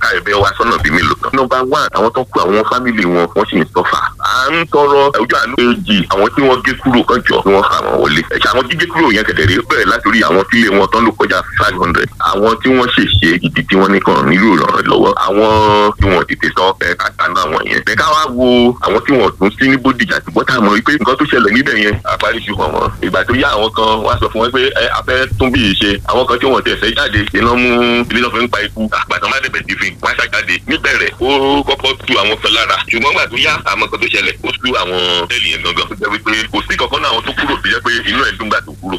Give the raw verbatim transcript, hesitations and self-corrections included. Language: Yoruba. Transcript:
ẹ̀bẹ̀ wa sọ́nà bíi mélòó kan. nọ́mbà one àwọn tó kú àwọn fámìlì wọn wọ́n sì ń sọ́fà. à ń tọrọ ojú àánú èjì àwọn tí wọ́n gé kúrò kan jọ kí wọ́n fà wọ́n wọlé. ẹ̀ṣẹ̀ àwọn gígé kúrò yẹn kẹ̀dẹ̀rẹ́ bẹ̀rẹ̀ látòrí àwọn tílé wọn tán ló kọjá five hundred. àwọn tí wọ́n ṣèṣe ìdí tí wọ́n ní kàn nílò ìrànlọ́wọ́. àwọn tí wọ́n tètè sọ ẹ̀ káàkiri àwọn yẹn. ẹ ká wá wo àwọn tí wọ́n tún sí ní Bódìjà tí bọ́tà mọ̀ wípé nǹkan tó ṣẹlẹ̀ níbẹ̀ yẹn àparíṣu hàn wọ́n. ìgbà tó yá àwọn kan wá sọ fún wọn pé ẹ afẹ́ tún bí ìṣe àwọn kan tí wọ́n tẹ̀ fẹ́ jáde iná mú ilé náà fi ń pa ikú àgbàtàn má dẹ̀bẹ̀ dì fi wọ́n ṣàjáde níbẹ̀rẹ̀ ó kọ́kọ́ tu àwọn kan lára ṣùgbọ́n gbà tó yá àmọ́ kan tó ṣẹlẹ̀ ó tu àwọn tẹ́lì yẹn gangan tó jẹ́ wípé kò sí kankan náà àwọn tó kúrò tó jẹ́ pé inú ẹ̀ dùn gbà tó kúrò.